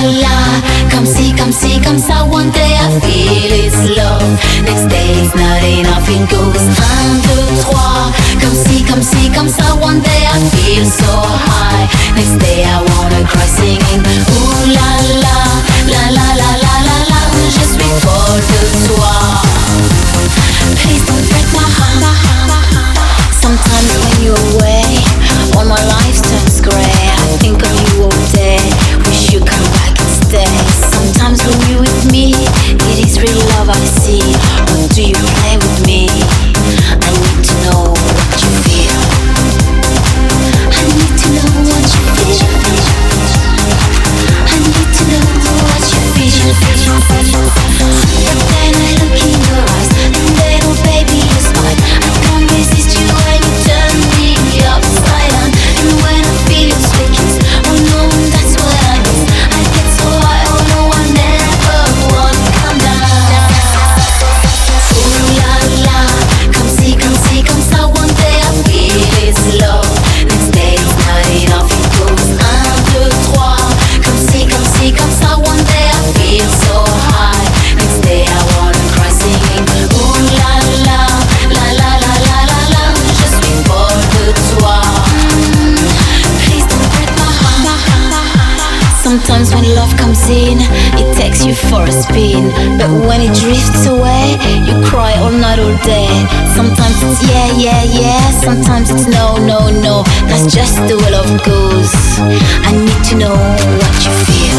la, come see, comme ça. One day I feel it's love, next day it's not enough. It goes 1, 2, 3. Come see, comme ça. One day I feel so high, next day I wanna cry singing. Ooh la la, la la la la la la. Je suis folle de toi. Please don't break my heart. Sometimes when you're away, all my life turns grey. I think of you all day, wish you come back and stay. Sometimes when you're with me, it is real love I see. Or do you play with me? I need to know what you feel. I need to know what you feel. I need to know what you feel. But then I look in your eyes, and then oh baby you smile. I can't resist you when you turn me upside down. And when I feel your sweet kiss, oh no, that's what I miss. I get so high, oh no, I never want to come down. Ooh la la, come see, come ça. One day I feel it's love, next day it's not enough. It goes 1, 2, 3. Come ça. One day I feel so high, next day I wanna cry singing. Ooh la la, la la la la la la. Je suis folle de toi. Please don't break my heart. Sometimes when love comes in, it takes you for a spin. But when it drifts away, you cry all night, all day. Sometimes it's yeah, yeah, yeah. Sometimes it's no, no, no. That's just the way love goes. I need to know what you feel.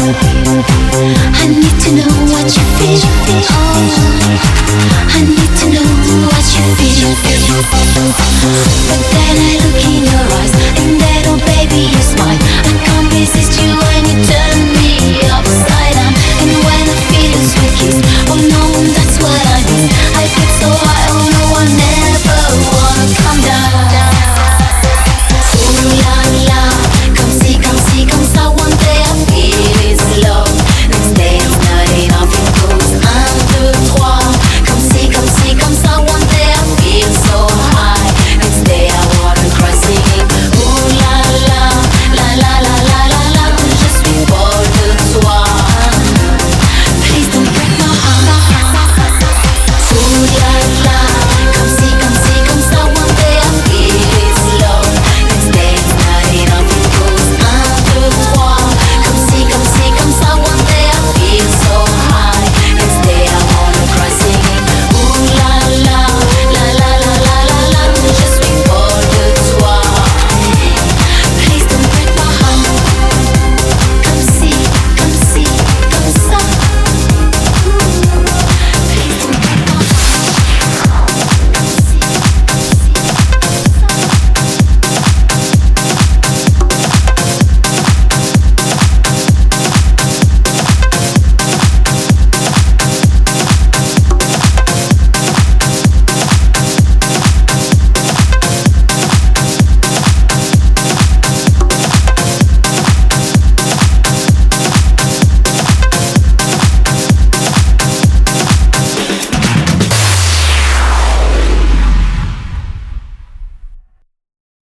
I need to know what you feel. Oh, I need to know what you feel. But then I look in your eyes, and then oh baby you smile. I can't resist you.